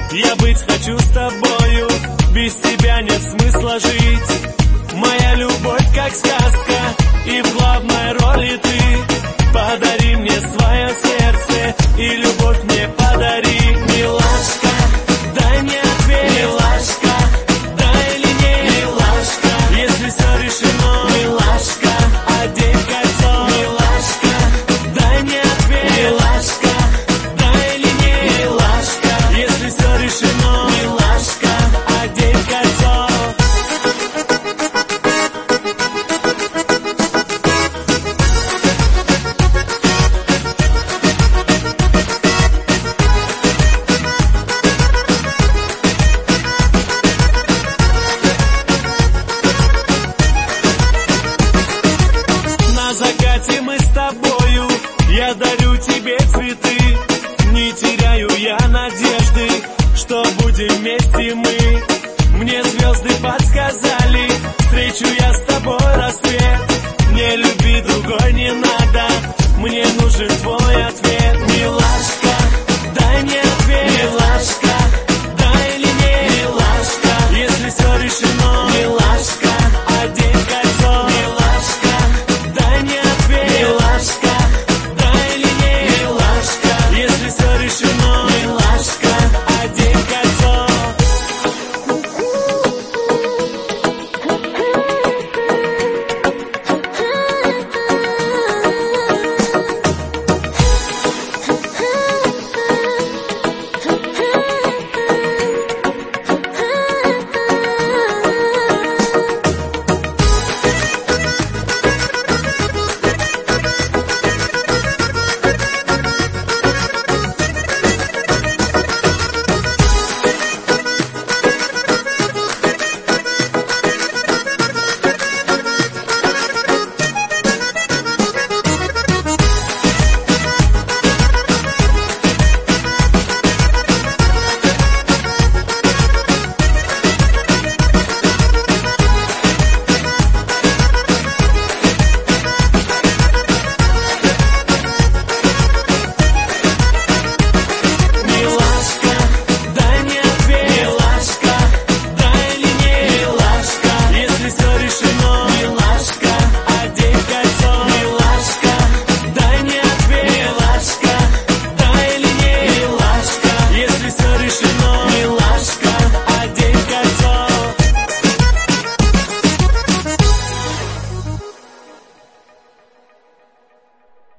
Я быть хочу с тобою, без тебя нет смысла жить. Моя любовь как сказка, и в главной роли ты. Подари мне свое сердце, и любовь мне подари. Милашка, дай мне ответ. Милашка, да или нет. Милашка, если все решено. Милашка, одень кольцо. Милашка, дай мне ответ. Милашка, да или нет. Милашка, если все решено. Милашка, одень кольцо. На закате мы с тобою, я дарю тебе цветы. Не теряю я надежды, что будем вместе мы. Мне звезды подсказали, встречу я с тобой рассвет. Мне любви другой не надо, мне нужен твой